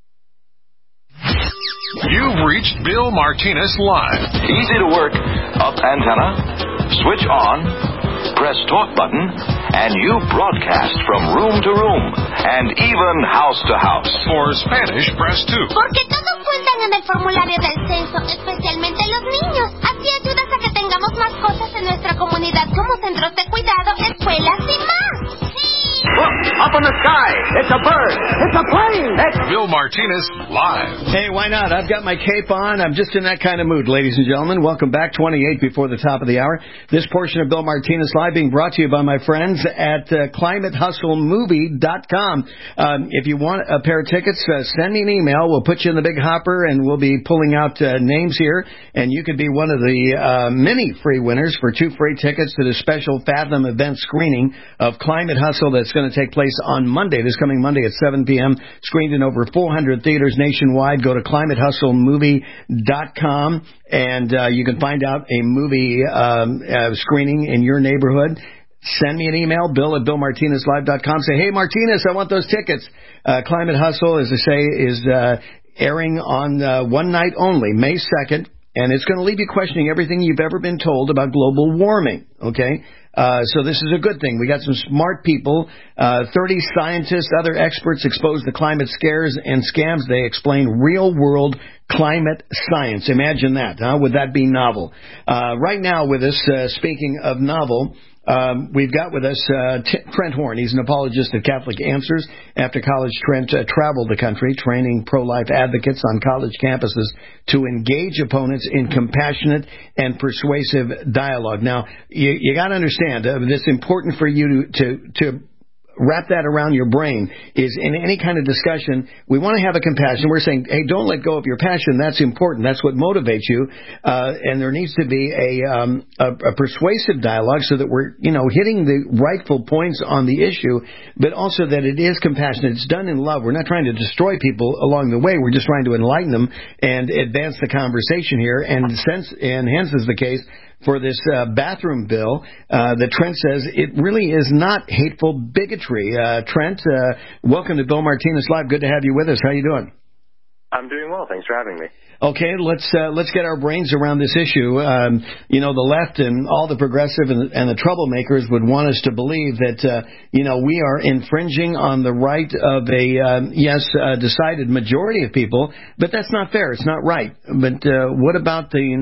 You've reached Bill Martinez Live. Easy to work. Up antenna, switch on, press talk button, and you broadcast from room to room and even house to house. For Spanish, press 2. Porque todos cuentan en el formulario del censo, especialmente los niños. Así ayudas a que tengamos más cosas en nuestra comunidad como centros de cuidado, escuelas y más. Look, up in the sky. It's a bird. It's a plane. It's Bill Martinez Live. Hey, why not? I've got my cape on. I'm just in that kind of mood, ladies and gentlemen. Welcome back, 28 before the top of the hour. This portion of Bill Martinez Live being brought to you by my friends at ClimateHustleMovie.com. If you want a pair of tickets, send me an email. We'll put you in the big hopper, and we'll be pulling out names here. And you could be one of the many free winners for 2 free tickets to the special Fathom event screening of Climate Hustle that's going to take place on Monday, this coming Monday at 7 p.m., screened in over 400 theaters nationwide. Go to ClimateHustleMovie.com, and you can find out a movie screening in your neighborhood. Send me an email, bill@BillMartinezLive.com. Say, hey, Martinez, I want those tickets. Climate Hustle, as I say, is airing on one night only, May 2nd, and it's going to leave you questioning everything you've ever been told about global warming, okay? So this is a good thing. We got some smart people, 30 scientists, other experts expose the climate scares and scams. They explain real-world climate science. Imagine that, huh? Would that be novel? Right now with us, speaking of novel, we've got with us Trent Horn. He's an apologist at Catholic Answers. After college, Trent traveled the country training pro-life advocates on college campuses to engage opponents in compassionate and persuasive dialogue. Now, you got to understand, it's important for you to wrap that around your brain, is in any kind of discussion, we want to have a compassion. We're saying, hey, don't let go of your passion. That's important. That's what motivates you. And there needs to be a persuasive dialogue so that we're, hitting the rightful points on the issue, but also that it is compassionate. It's done in love. We're not trying to destroy people along the way. We're just trying to enlighten them and advance the conversation here. And hence is the case for this bathroom bill that Trent says it really is not hateful bigotry. Trent, welcome to Bill Martinez Live. Good to have you with us. How you doing? I'm doing well. Thanks for having me. Okay, let's get our brains around this issue. The left and all the progressive and the troublemakers would want us to believe that we are infringing on the right of a decided majority of people, but that's not fair. It's not right. But what about the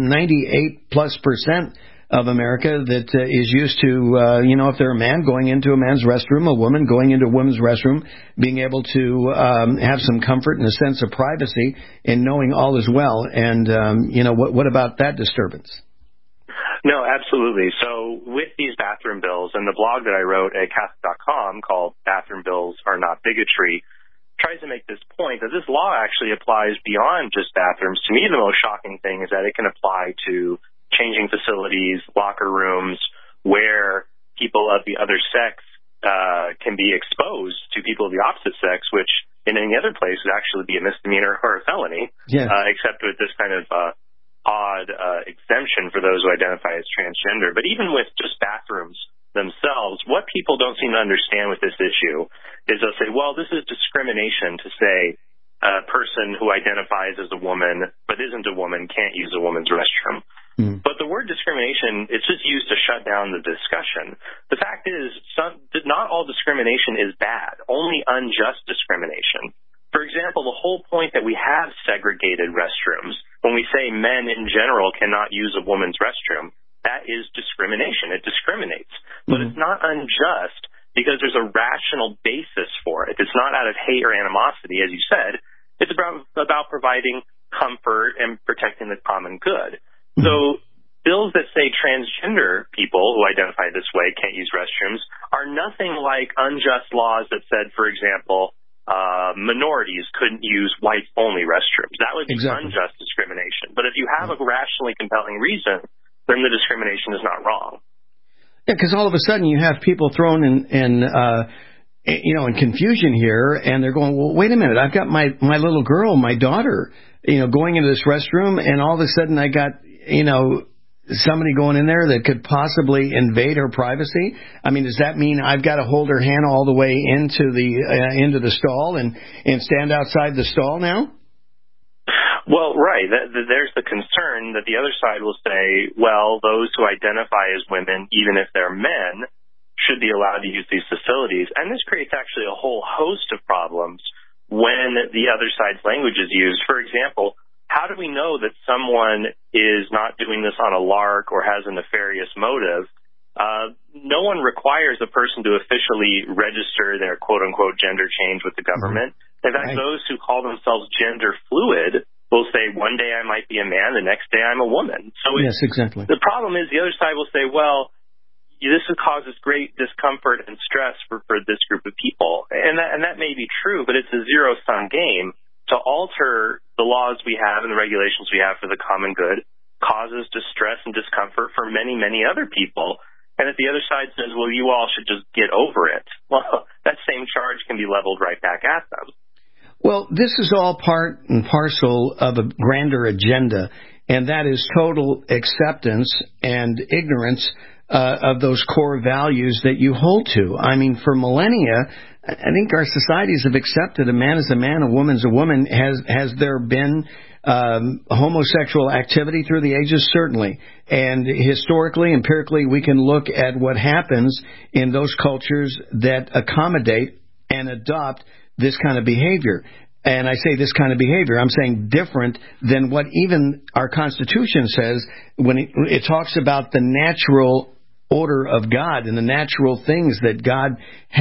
98+% of America that is used to, if they're a man going into a man's restroom, a woman going into a woman's restroom, being able to have some comfort and a sense of privacy in knowing all is well. And, what about that disturbance? No, absolutely. So with these bathroom bills, and the blog that I wrote at Catholic.com called Bathroom Bills Are Not Bigotry tries to make this point that this law actually applies beyond just bathrooms. To me, the most shocking thing is that it can apply to changing facilities, locker rooms, where people of the other sex can be exposed to people of the opposite sex, which in any other place would actually be a misdemeanor or a felony, except with this kind of odd exemption for those who identify as transgender. But even with just bathrooms themselves, what people don't seem to understand with this issue is they'll say, well, this is discrimination to say a person who identifies as a woman but isn't a woman can't use a woman's restroom. But the word discrimination, it's just used to shut down the discussion. The fact is, not all discrimination is bad, only unjust discrimination. For example, the whole point that we have segregated restrooms, when we say men in general cannot use a woman's restroom, that is discrimination. It discriminates. But it's not unjust because there's a rational basis for it. It's not out of hate or animosity, as you said. It's about providing comfort and protecting the common good. So bills that say transgender people who identify this way can't use restrooms are nothing like unjust laws that said, for example, minorities couldn't use whites-only restrooms. That would be unjust discrimination. But if you have a rationally compelling reason, then the discrimination is not wrong. Yeah, because all of a sudden you have people thrown in confusion here, and they're going, well, wait a minute, I've got my little girl, my daughter, going into this restroom, and all of a sudden I got somebody going in there that could possibly invade her privacy. I mean, does that mean I've got to hold her hand all the way into the stall and stand outside the stall now? Well, right. There's the concern that the other side will say, well, those who identify as women, even if they're men, should be allowed to use these facilities. And this creates actually a whole host of problems when the other side's language is used. For example, how do we know that someone is not doing this on a lark or has a nefarious motive? No one requires a person to officially register their quote-unquote gender change with the government. In fact, those who call themselves gender fluid will say one day I might be a man, the next day I'm a woman. So yes, exactly. The problem is the other side will say, well, this causes great discomfort and stress for this group of people. And that may be true, but it's a zero-sum game. To alter the laws we have and the regulations we have for the common good causes distress and discomfort for many, many other people. And if the other side says, well, you all should just get over it, well, that same charge can be leveled right back at them. Well, this is all part and parcel of a grander agenda, and that is total acceptance and ignorance of those core values that you hold to. I mean, for millennia, I think our societies have accepted a man is a man, a woman's a woman. Has there been homosexual activity through the ages? Certainly. And historically, empirically, we can look at what happens in those cultures that accommodate and adopt this kind of behavior. And I say this kind of behavior, I'm saying different than what even our Constitution says when it talks about the natural order of God and the natural things that God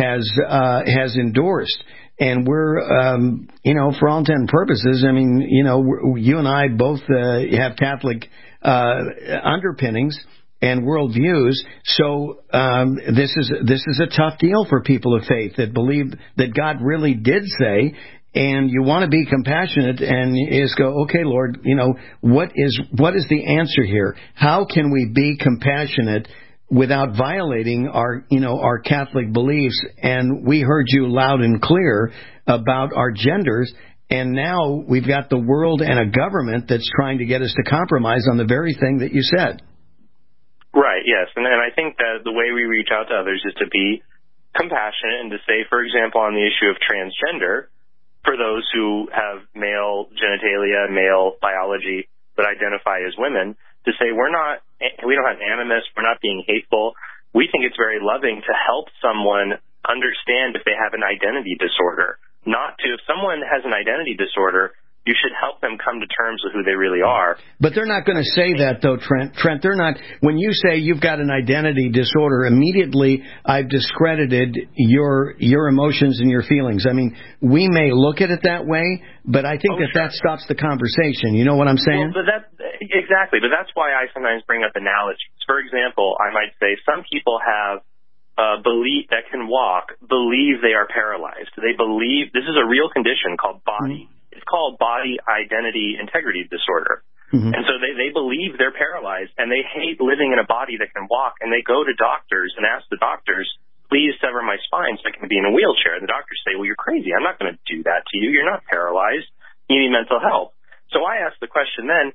has endorsed. And we're, for all intent and purposes, I mean, you and I both have Catholic underpinnings, and worldviews. So this is a tough deal for people of faith that believe that God really did say. And you want to be compassionate and is go, okay, Lord, what is the answer here? How can we be compassionate without violating our Catholic beliefs? And we heard you loud and clear about our genders, and now we've got the world and a government that's trying to get us to compromise on the very thing that you said. Right, yes. And I think that the way we reach out to others is to be compassionate and to say, for example, on the issue of transgender, for those who have male genitalia, male biology, but identify as women, to say we don't have animus, we're not being hateful. We think it's very loving to help someone understand if they have an identity disorder. If someone has an identity disorder, you should help them come to terms with who they really are. But they're not going to say that, though, Trent. They're not. When you say you've got an identity disorder, immediately I've discredited your emotions and your feelings. I mean, we may look at it that way, but I think that stops the conversation. You know what I'm saying? Well, exactly. But that's why I sometimes bring up analogies. For example, I might say some people have belief that can walk, believe they are paralyzed. They believe this is a real condition called body. It's called body identity integrity disorder. And so they believe they're paralyzed, and they hate living in a body that can walk, and they go to doctors and ask the doctors, please sever my spine so I can be in a wheelchair. And the doctors say, well, you're crazy. I'm not going to do that to you. You're not paralyzed. You need mental help. So I ask the question then,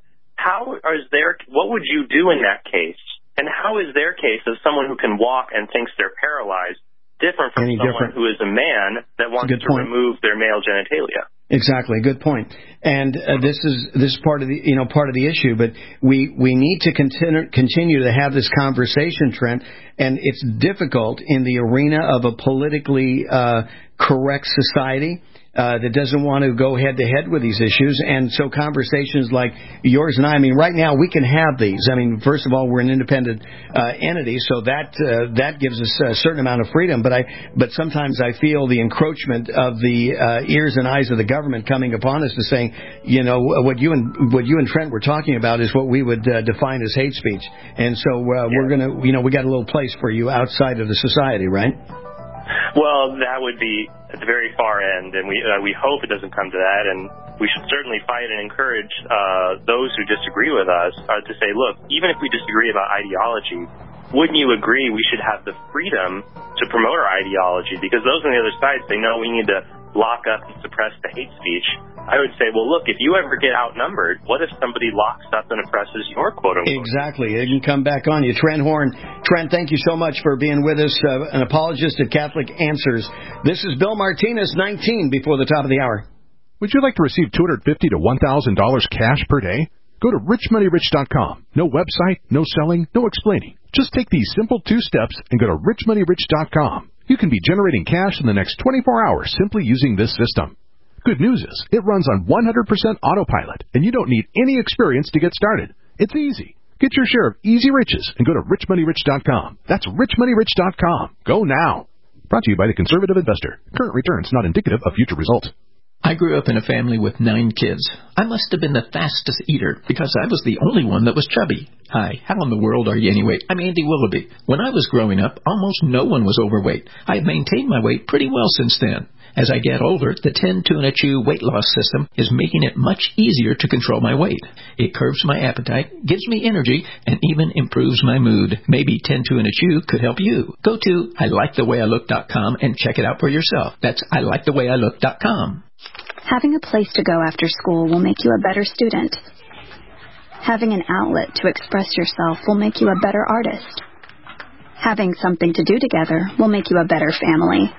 what would you do in that case? And how is their case of someone who can walk and thinks they're paralyzed different from someone who is a man that wants to remove their male genitalia? Exactly, good point. And this is part of the issue. But we need to continue to have this conversation, Trent. And it's difficult in the arena of a politically correct society that doesn't want to go head to head with these issues. And so conversations like yours and I mean, right now we can have these. I mean, first of all, we're an independent entity, so that gives us a certain amount of freedom. But sometimes I feel the encroachment of the ears and eyes of the government coming upon us to saying, what you and Trent were talking about is what we would define as hate speech. And so we're gonna, we got a little place for you outside of the society, right? Well, that would be at the very far end, and we hope it doesn't come to that, and we should certainly fight and encourage those who disagree with us to say, look, even if we disagree about ideology, wouldn't you agree we should have the freedom to promote our ideology? Because those on the other side say, no, we need to lock up and suppress the hate speech. I would say, well, look, if you ever get outnumbered, what if somebody locks up and oppresses your quote-unquote? Exactly. It can come back on you. Trent Horn. Trent, thank you so much for being with us. An apologist at Catholic Answers. This is Bill Martinez, 19 before the top of the hour. Would you like to receive $250 to $1,000 cash per day? Go to richmoneyrich.com. No website, no selling, no explaining. Just take these simple 2 steps and go to richmoneyrich.com. You can be generating cash in the next 24 hours simply using this system. Good news is, it runs on 100% autopilot, and you don't need any experience to get started. It's easy. Get your share of easy riches and go to richmoneyrich.com. That's richmoneyrich.com. Go now. Brought to you by the Conservative Investor. Current returns not indicative of future results. I grew up in a family with 9 kids. I must have been the fastest eater because I was the only one that was chubby. Hi, how in the world are you anyway? I'm Andy Willoughby. When I was growing up, almost no one was overweight. I have maintained my weight pretty well since then. As I get older, the 10 Tuna Chew weight loss system is making it much easier to control my weight. It curbs my appetite, gives me energy, and even improves my mood. Maybe 10 Tuna Chew could help you. Go to ILikeTheWayILook.com and check it out for yourself. That's ILikeTheWayILook.com. Having a place to go after school will make you a better student. Having an outlet to express yourself will make you a better artist. Having something to do together will make you a better family.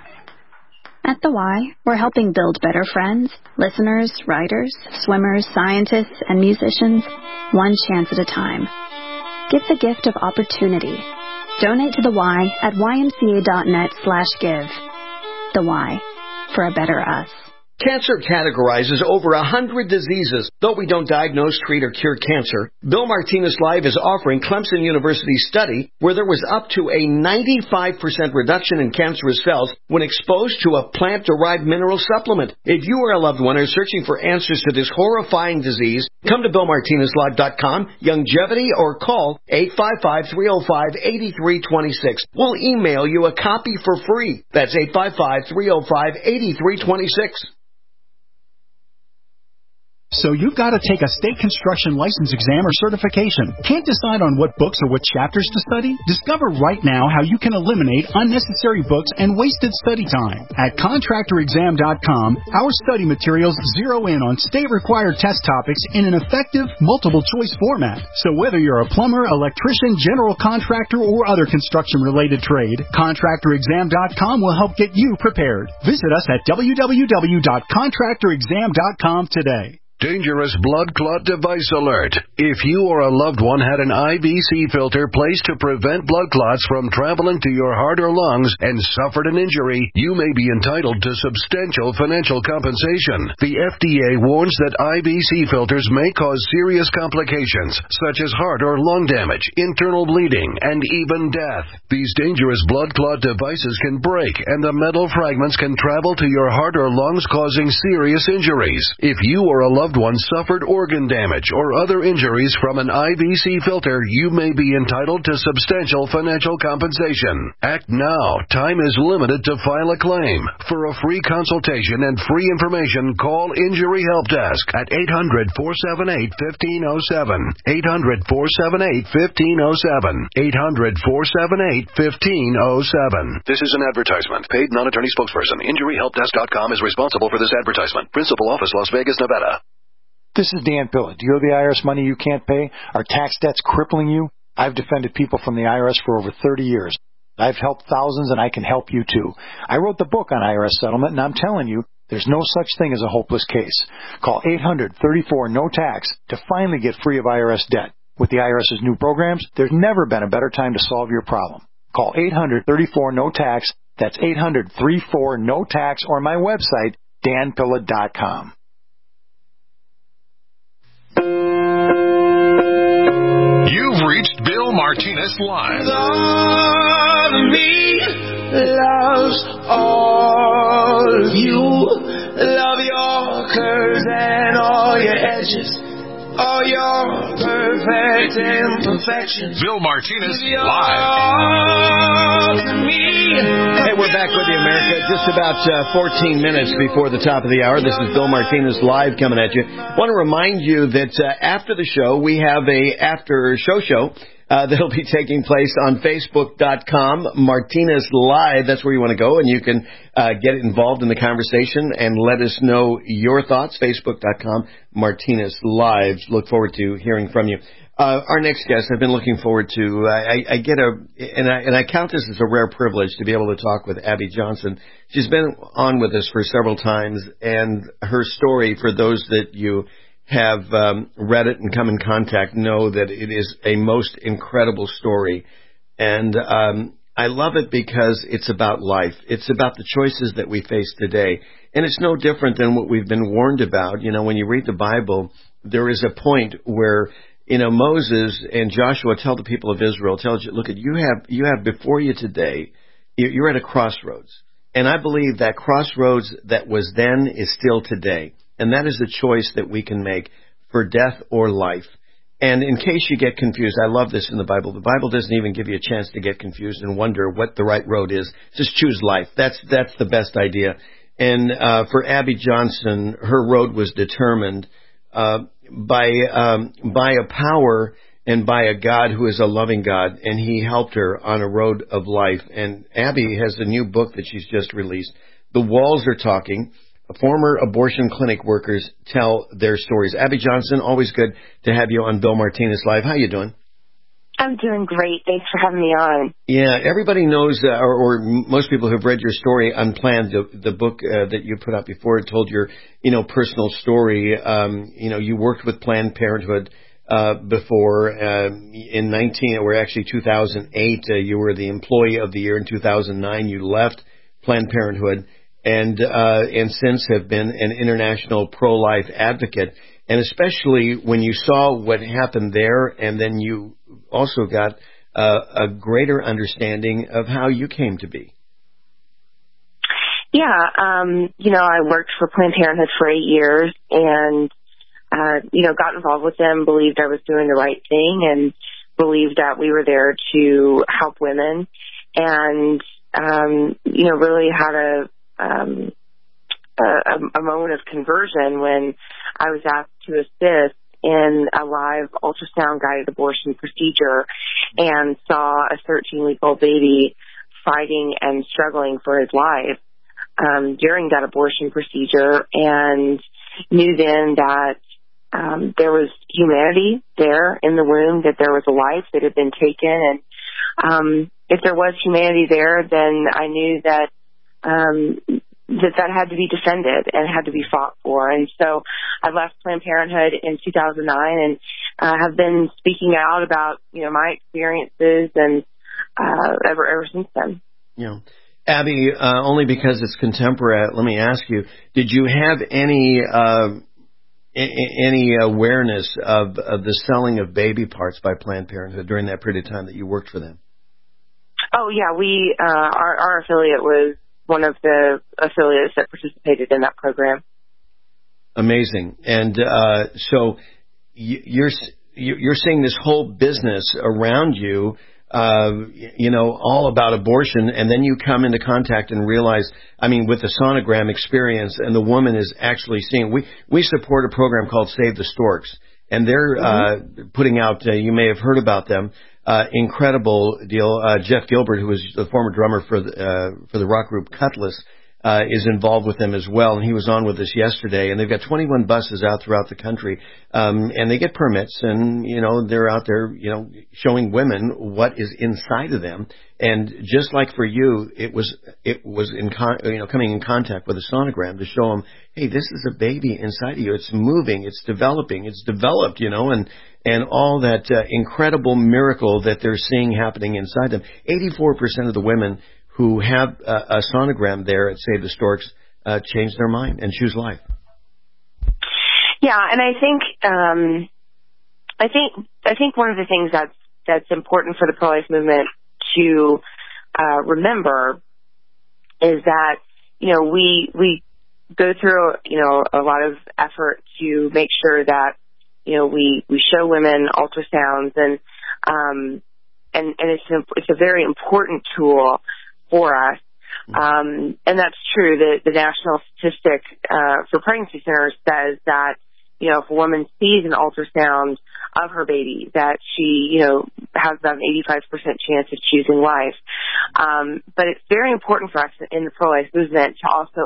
At The Y, we're helping build better friends, listeners, writers, swimmers, scientists, and musicians, one chance at a time. Give the gift of opportunity. Donate to The Y at ymca.net/give. The Y, for a better us. Cancer categorizes over 100 diseases. Though we don't diagnose, treat, or cure cancer, Bill Martinez Live is offering Clemson University's study where there was up to a 95% reduction in cancerous cells when exposed to a plant-derived mineral supplement. If you or a loved one are searching for answers to this horrifying disease, come to BillMartinezLive.com, Longevity, or call 855-305-8326. We'll email you a copy for free. That's 855-305-8326. So you've got to take a state construction license exam or certification. Can't decide on what books or what chapters to study? Discover right now how you can eliminate unnecessary books and wasted study time. At ContractorExam.com, our study materials zero in on state-required test topics in an effective, multiple-choice format. So whether you're a plumber, electrician, general contractor, or other construction-related trade, ContractorExam.com will help get you prepared. Visit us at www.ContractorExam.com today. Dangerous blood clot device alert. If you or a loved one had an IVC filter placed to prevent blood clots from traveling to your heart or lungs and suffered an injury, you may be entitled to substantial financial compensation. The FDA warns that IVC filters may cause serious complications, such as heart or lung damage, internal bleeding, and even death. These dangerous blood clot devices can break, and the metal fragments can travel to your heart or lungs, causing serious injuries. If you or a loved one suffered organ damage or other injuries from an IVC filter, you may be entitled to substantial financial compensation. Act now. Time is limited to file a claim. For a free consultation and free information, call Injury Help Desk at 800-478-1507. 800-478-1507. 800-478-1507. This is an advertisement. Paid non-attorney spokesperson. InjuryHelpDesk.com is responsible for this advertisement. Principal office, Las Vegas, Nevada. This is Dan Pilla. Do you owe the IRS money you can't pay? Are tax debts crippling you? I've defended people from the IRS for over 30 years. I've helped thousands, and I can help you too. I wrote the book on IRS settlement, and I'm telling you, there's no such thing as a hopeless case. Call 800-34-NO-TAX to finally get free of IRS debt. With the IRS's new programs, there's never been a better time to solve your problem. Call 800-34-NO-TAX. That's 800-34-NO-TAX, or my website, danpilla.com. You've reached Bill Martinez Live. Love me, loves all of you. Love your curves and all your edges, all your perfect imperfections. Bill Martinez Live. Hey, we're back with you, America. Just about 14 minutes before the top of the hour. This is Bill Martinez Live coming at you. I want to remind you that after the show, we have a after-show show that'll be taking place on Facebook.com, Martinez Live. That's where you want to go, and you can get involved in the conversation and let us know your thoughts. Facebook.com, Martinez Live. Look forward to hearing from you. Our next guest, I've been looking forward to. I count this as a rare privilege to be able to talk with Abby Johnson. She's been on with us for several times, and her story, for those that you have read it and come in contact, know that it is a most incredible story. And I love it because it's about life. It's about the choices that we face today. And it's no different than what we've been warned about. You know, when you read the Bible, there is a point where, you know, Moses and Joshua tell the people of Israel, tells you, look, you have before you today, you're at a crossroads. And I believe that crossroads that was then is still today. And that is the choice that we can make for death or life. And in case you get confused, I love this in the Bible. The Bible doesn't even give you a chance to get confused and wonder what the right road is. Just choose life. That's the best idea. And for Abby Johnson, her road was determined by a power and by a God who is a loving God, and He helped her on a road of life. And Abby has a new book that she's just released. The Walls Are Talking. Former abortion clinic workers tell their stories. Abby Johnson, always good to have you on Bill Martinez Live. How you doing? I'm doing great. Thanks for having me on. Yeah, everybody knows, or most people who've read your story, Unplanned, the book that you put out before, it told your, personal story. You worked with Planned Parenthood before in 2008. You were the Employee of the Year. In 2009, you left Planned Parenthood. and since have been an international pro-life advocate. And especially when you saw what happened there, and then you also got a greater understanding of how you came to be. Yeah, I worked for Planned Parenthood for 8 years, and got involved with them, believed I was doing the right thing, and believed that we were there to help women, and really had a moment of conversion when I was asked to assist in a live ultrasound-guided abortion procedure and saw a 13-week-old baby fighting and struggling for his life during that abortion procedure, and knew then that there was humanity there in the womb, that there was a life that had been taken, and if there was humanity there, then I knew that that had to be defended and had to be fought for. And so I left Planned Parenthood in 2009 and have been speaking out about, my experiences and ever since then. Yeah. Abby, only because it's contemporary, let me ask you, did you have any awareness of the selling of baby parts by Planned Parenthood during that period of time that you worked for them? Oh, yeah. We our affiliate was one of the affiliates that participated in that program. Amazing. And so you're seeing this whole business around you, all about abortion, and then you come into contact and realize, with the sonogram experience, and the woman is actually seeing. We support a program called Save the Storks, and they're putting out, you may have heard about them, incredible deal. Jeff Gilbert, who was the former drummer for the rock group Cutlass, is involved with them as well, and he was on with us yesterday. And they've got 21 buses out throughout the country, and they get permits, and they're out there, showing women what is inside of them. And just like for you, it was coming in contact with a sonogram to show them, hey, this is a baby inside of you. It's moving, it's developing, it's developed, and all that incredible miracle that they're seeing happening inside them. 84% of the women who have a sonogram there at Save the Storks change their mind and choose life. Yeah, and I think one of the things that's important for the pro-life movement to remember is that we go through a lot of effort to make sure that we show women ultrasounds, and it's a very important tool for us. And that's true. The national statistic for pregnancy centers says that, if a woman sees an ultrasound of her baby, that she, has about an 85% chance of choosing life. But it's very important for us in the pro-life movement to also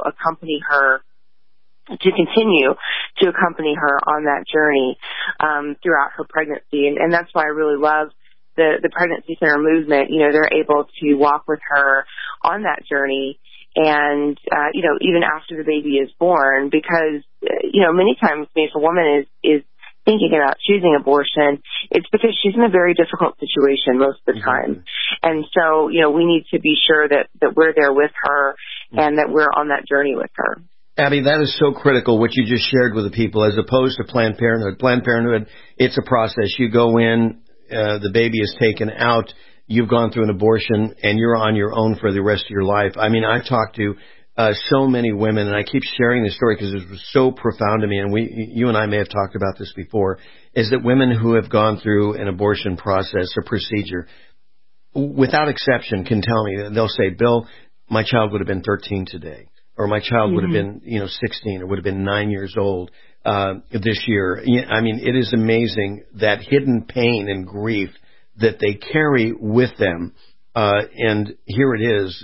continue to accompany her on that journey throughout her pregnancy. And that's why I really love the pregnancy center movement. They're able to walk with her on that journey, and even after the baby is born, because many times if a woman is thinking about choosing abortion, it's because she's in a very difficult situation most of the time. And so we need to be sure that we're there with her and that we're on that journey with her. Abby, that is so critical, what you just shared with the people, as opposed to Planned Parenthood. Planned Parenthood, it's a process. You go in, the baby is taken out, you've gone through an abortion, and you're on your own for the rest of your life. I've talked to so many women, and I keep sharing this story because it was so profound to me, and you and I may have talked about this before, is that women who have gone through an abortion process or procedure, without exception, can tell me, they'll say, Bill, my child would have been 13 today, or my child would have been 16, or would have been 9 years old this year. It is amazing that hidden pain and grief that they carry with them. And here it is.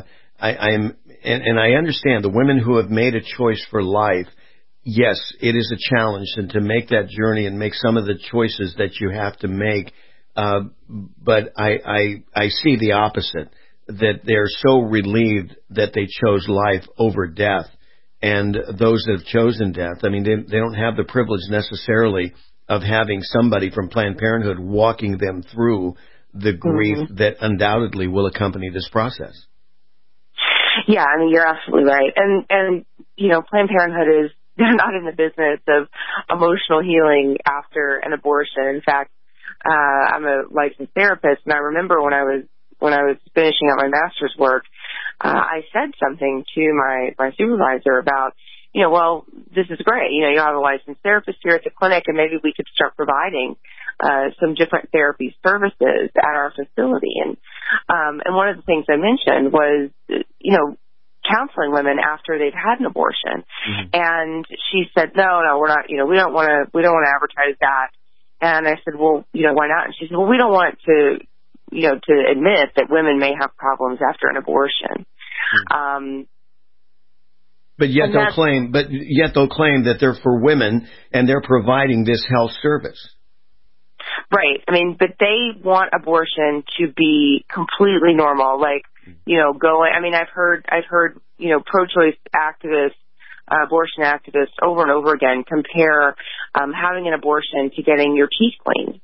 I understand the women who have made a choice for life. Yes, it is a challenge, and to make that journey and make some of the choices that you have to make. But I see the opposite, that they're so relieved that they chose life over death. And those that have chosen death, they don't have the privilege necessarily of having somebody from Planned Parenthood walking them through the grief that undoubtedly will accompany this process. Yeah, I mean, you're absolutely right. And you know, Planned Parenthood they're not in the business of emotional healing after an abortion. In fact, I'm a licensed therapist, and I remember when I was finishing up my master's work, I said something to my supervisor about, you know, well, this is great. You know, you have a licensed therapist here at the clinic, and maybe we could start providing some different therapy services at our facility. And one of the things I mentioned was, you know, counseling women after they've had an abortion. Mm-hmm. And she said, no, we're not, you know, we don't want to advertise that. And I said, well, you know, why not? And she said, well, we don't want to, you know, to admit that women may have problems after an abortion. Mm-hmm. But yet they'll claim that they're for women and they're providing this health service. Right. I mean, but they want abortion to be completely normal. Like, you know, I've heard, you know, pro-choice activists, abortion activists over and over again compare having an abortion to getting your teeth cleaned.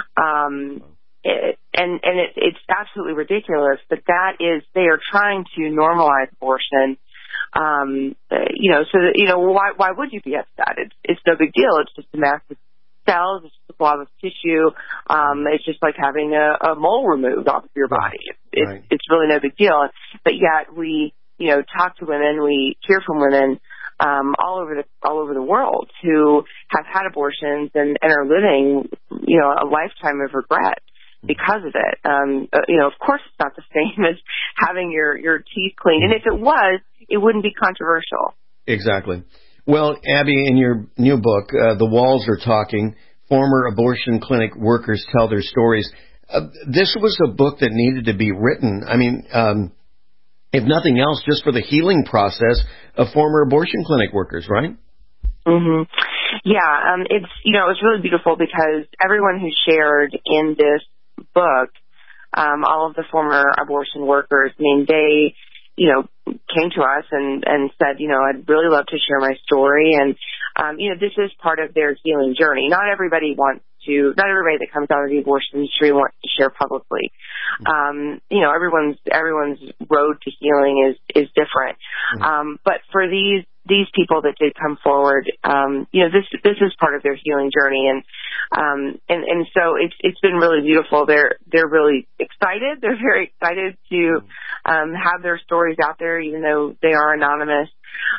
It's absolutely ridiculous, but they are trying to normalize abortion. You know, so that, you know, why would you be upset? It's no big deal. It's just a massive cells, it's just a blob of tissue. It's just like having a mole removed off of your body. It's really no big deal. But yet we, you know, talk to women, we hear from women all over the world who have had abortions and are living, you know, a lifetime of regret because of it. You know, of course it's not the same as having your teeth cleaned. And if it was, it wouldn't be controversial. Exactly. Well, Abby, in your new book, The Walls Are Talking, Former Abortion Clinic Workers Tell Their Stories, this was a book that needed to be written. I mean, if nothing else, just for the healing process of former abortion clinic workers, right? Mm-hmm. Yeah, it's really beautiful because everyone who shared in this book, all of the former abortion workers, I mean, they, you know, came to us and said, you know, I'd really love to share my story. And, you know, this is part of their healing journey. Not everybody that comes out of the abortion industry wants to share publicly. You know, everyone's road to healing is different. But for these people that did come forward, you know, this is part of their healing journey. And so it's been really beautiful. They're really excited. They're very excited to, have their stories out there, even though they are anonymous.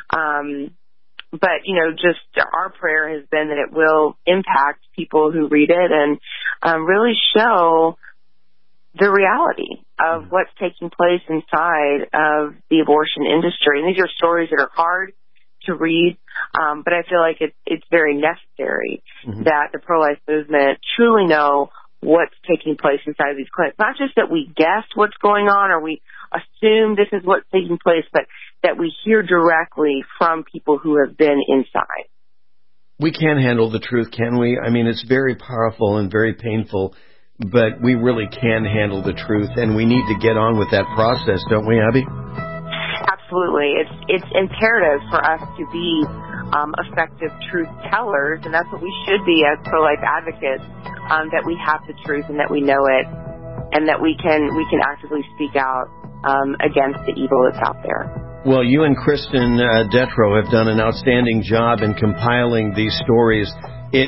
But, you know, just our prayer has been that it will impact people who read it and really show the reality of what's taking place inside of the abortion industry. And these are stories that are hard to read, but I feel like it's very necessary that the pro-life movement truly know what's taking place inside of these clinics. Not just that we guess what's going on or we assume this is what's taking place, but that we hear directly from people who have been inside. We can handle the truth, can we? I mean, it's very powerful and very painful, but we really can handle the truth, and we need to get on with that process, don't we, Abby? Absolutely. It's imperative for us to be effective truth tellers, and that's what we should be as pro-life advocates, that we have the truth and that we know it, and that we can actively speak out against the evil that's out there. Well, you and Kristen Detro have done an outstanding job in compiling these stories. It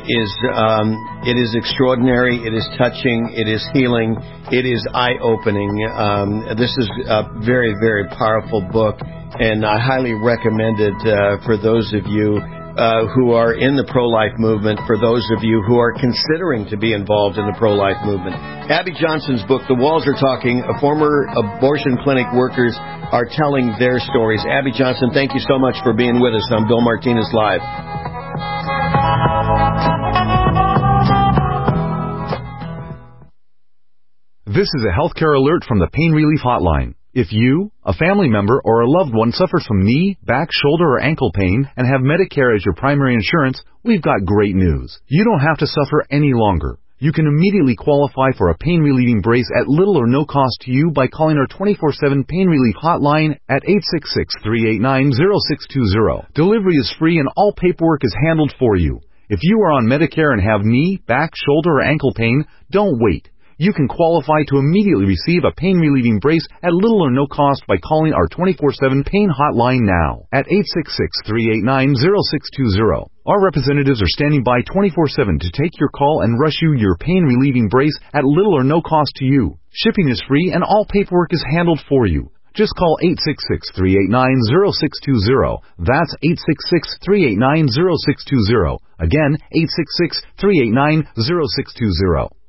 is extraordinary. It is touching. It is healing. It is eye-opening. This is a very, very powerful book, and I highly recommend it for those of you who are in the pro-life movement, for those of you who are considering to be involved in the pro-life movement. Abby Johnson's book, The Walls Are Talking, Former Abortion Clinic Workers Are Telling Their Stories. Abby Johnson, thank you so much for being with us on Bill Martinez Live. This is a healthcare alert from the Pain Relief Hotline. If you, a family member, or a loved one suffers from knee, back, shoulder, or ankle pain and have Medicare as your primary insurance, we've got great news. You don't have to suffer any longer. You can immediately qualify for a pain-relieving brace at little or no cost to you by calling our 24/7 Pain Relief Hotline at 866-389-0620. Delivery is free and all paperwork is handled for you. If you are on Medicare and have knee, back, shoulder, or ankle pain, don't wait. You can qualify to immediately receive a pain-relieving brace at little or no cost by calling our 24/7 pain hotline now at 866-389-0620. Our representatives are standing by 24/7 to take your call and rush you your pain-relieving brace at little or no cost to you. Shipping is free and all paperwork is handled for you. Just call 866-389-0620. That's 866-389-0620. Again, 866-389-0620.